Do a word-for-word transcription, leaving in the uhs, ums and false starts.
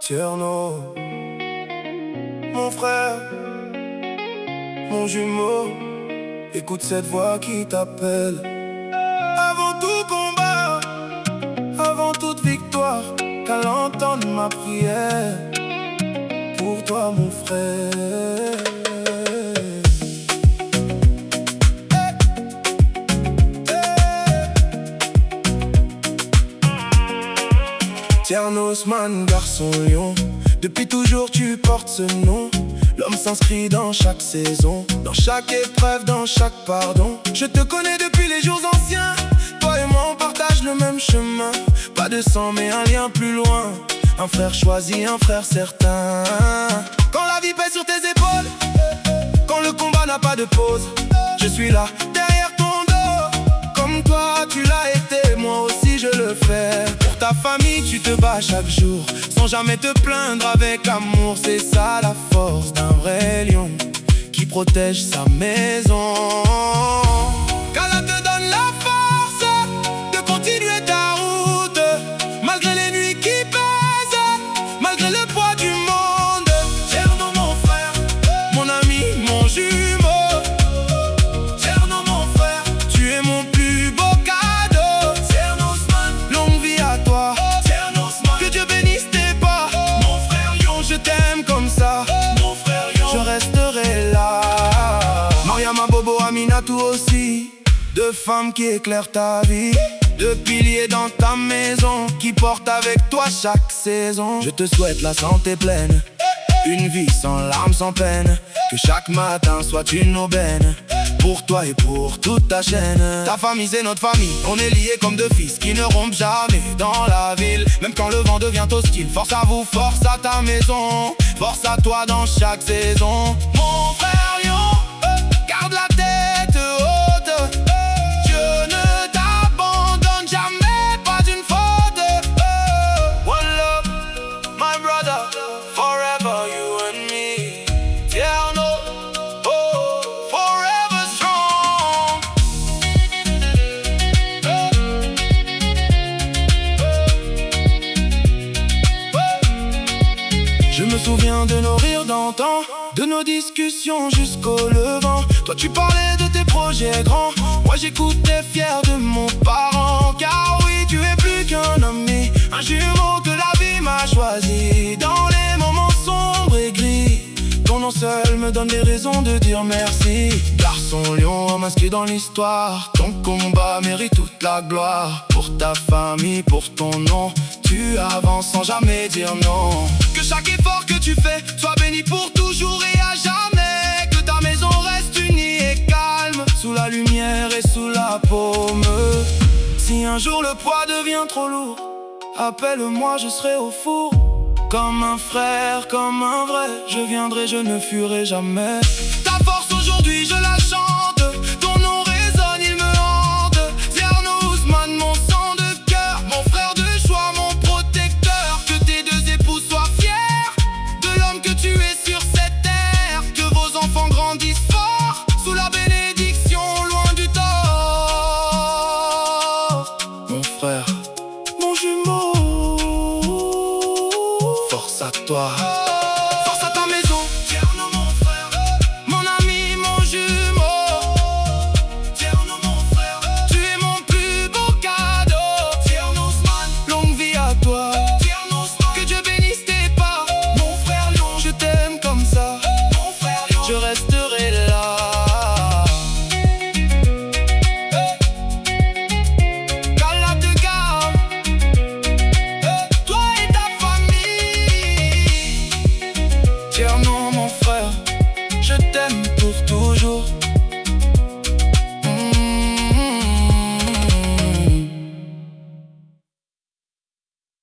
Tierno, mon frère, mon jumeau, écoute cette voix qui t'appelle. Avant tout combat, avant toute victoire, qu'elle entende ma prière pour toi, mon frère. Tierno Ousmane, garçon lion, depuis toujours tu portes ce nom. L'homme s'inscrit dans chaque saison, dans chaque épreuve, dans chaque pardon. Je te connais depuis les jours anciens, toi et moi on partage le même chemin. Pas de sang mais un lien plus loin, un frère choisi, un frère certain. Quand la vie pèse sur tes épaules, quand le combat n'a pas de pause, je suis là, derrière ton dos. Comme toi tu l'as été, moi aussi je le fais. Pour ta famille tu te bats chaque jour, sans jamais te plaindre, avec amour. C'est ça la force d'un vrai lion, qui protège sa maison. Qu'Allah te donne la force de continuer ta route, malgré les nuits qui pèsent, malgré le poids du monde. Tierno mon frère, mon ami, mon jumeau. Tierno mon frère, tu es mon plus beau cadeau. Tierno Ousmane, longue vie à toi. Tierno Ousmane, que Dieu bénisse tes pas. Mon frère lion, je t'aime comme ça. Mon frère lion, je resterai là. Mariama, Bobo, Aminatou aussi, deux femmes qui éclairent ta vie, deux piliers dans ta maison, qui portent avec toi chaque saison. Je te souhaite la santé pleine, une vie sans larmes, sans peine, que chaque matin soit une aubaine, pour toi et pour toute ta chaîne. Ta famille c'est notre famille, on est liés comme deux fils qui ne rompent jamais dans la ville. Même quand le vent devient hostile, force à vous, force à ta maison, force à toi dans chaque saison. Mon frère lion, garde la tête haute, Dieu ne t'abandonne jamais, pas d'une faute. One love, my brother, forever you and me. Tierno, oh, forever strong. Je me souviens de nos rires d'antan, de nos discussions jusqu'au levant. Toi tu parlais de tes projets grands, moi j'écoutais fier de mon parent. Car oui, tu es plus qu'un ami, un jumeau que la vie m'a choisi. Dans les moments sombres et gris, ton nom seul me donne des raisons de dire merci. Garçon lion, homme inscrit dans l'histoire, ton combat mérite toute la gloire. Pour ta famille, pour ton nom, tu avances sans jamais dire non. Que chaque effort que tu fais soit béni pour toujours et à jamais. Que ta maison reste unie et calme, sous la lumière et sous la paume. Si un jour le poids devient trop lourd, appelle-moi, je serai au four. Comme un frère, comme un vrai, je viendrai, je ne fuirai jamais. Ta force aujourd'hui, je la chante, ton nom résonne, il me hante. Tierno Ousmane, mon sang de cœur, mon frère de choix, mon protecteur. Que tes deux époux soient fiers de l'homme que tu es sur cette terre. Que vos enfants grandissent forts, sous la bénédiction, loin du tort. Mon frère, mon jumeau, force à toi.